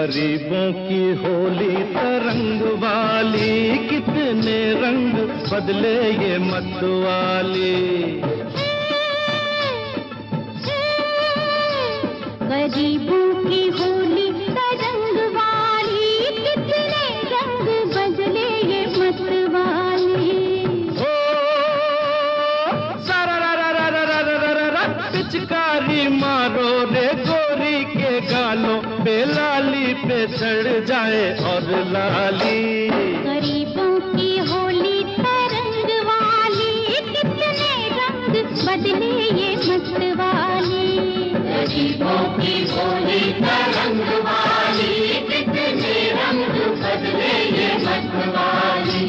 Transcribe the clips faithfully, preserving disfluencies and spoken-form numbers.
गरीबों की होली तरंग वाली, कितने रंग बदले ये मत वाली। गरीबों की होली तरंग वाली, कितने रंग बदले ये मत वाली। ओ सारा रा रा रा रा रा रा रा रा, पिचकारी मारो रे गोरी के गालों पे, लाली पे चढ़ जाए और लाली। गरीबों की होली तरंग वाली, कितने रंग बदले ये मत वाली। गरीबों की होली तरंग वाली, कितने रंग बदले ये मत वाली।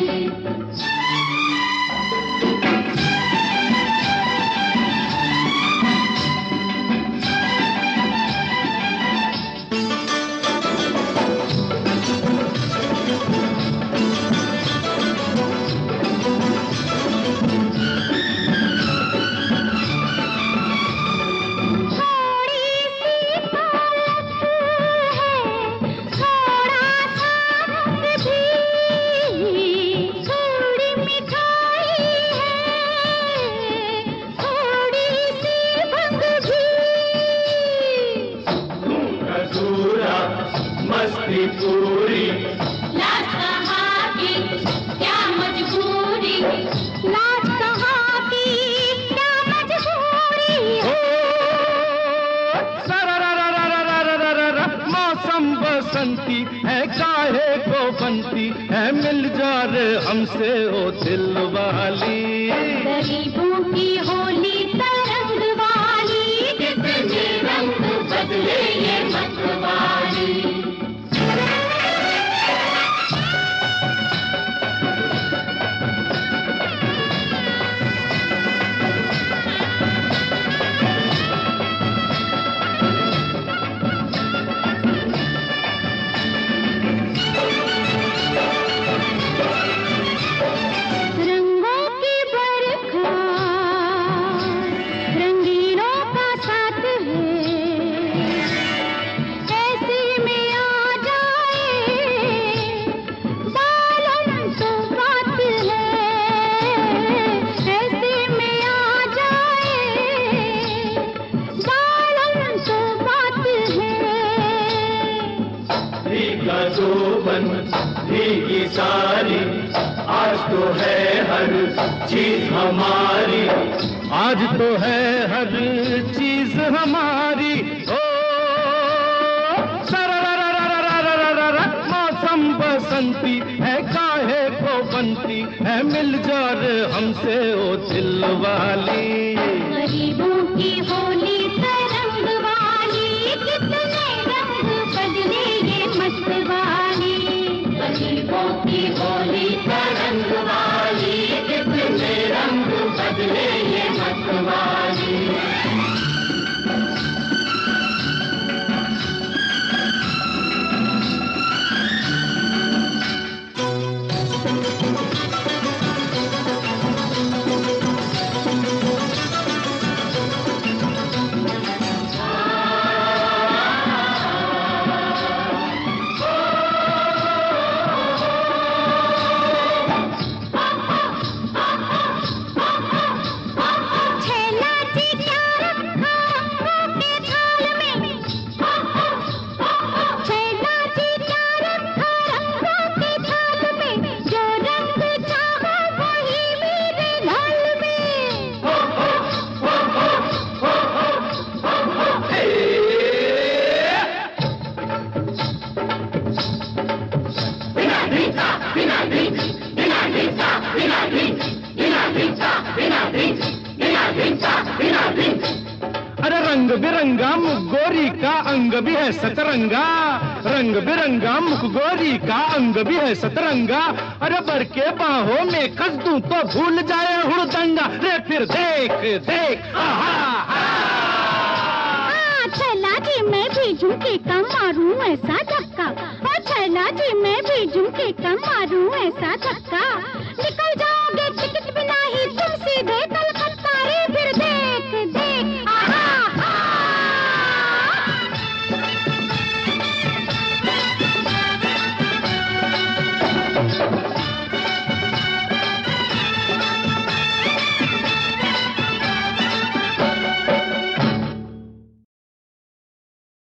मस्ती पूरी लाज कहाँ की क्या मजबूरी, लाज कहाँ की क्या मजबूरी। हो सारा रा रा रा रा रा रा रा रा, मौसम बसंती है काहे को बनती है, मिल जा रे हमसे ओ दिल वाली। गरीबों की होली तरंग वाली, कितने रंग बदले ये मत वाली। रंगों की बरखा रंगीनों का साथ है, ऐसे में आ जाए बालम तो बात है, ऐसे में आ जाए बालम तो बात है। भीगा जोबन भीगी सारी, आज तो है हर चीज हमारी, आज तो है हर चीज हमारी। ओ सारा रा रा रा रा रा रा रा रा, मौसम बसंती है काहे को बनती है, मिल जा रे हमसे ओ दिल वाली। गरीबों की होली तरंग वाली, कितने रंग बदले ये मत वाली। गरीबों की होली तरंग वाली, कितने रंग बदले ये मत वाली। छैला जी क्या रखा अंगों के थाल में, छैला जी क्या रखा अंगों के थाल में, जो रंग चाहो वही मेरे लाल में। बिना ढींचा बिना ढींच, बिना ढींचा बिना ढींच, बिना ढींचा बिना ढींच, बिना ढींचा बिना ढींच। अरे रंग बिरंगा मुख गोरी का अंग भी है सतरंगा, रंग बिरंगा मुख गोरी का अंग भी है सतरंगा। अरे बर के बाहों में कस दूं तो भूल जाए हुड़दंगा रे, फिर देख देख आहा हाँ, छैला जी मैं भी झुमके का मारूं ऐसा धक्का, ओ छैला जी मैं भी झुमके का मारूं ऐसा धक्का।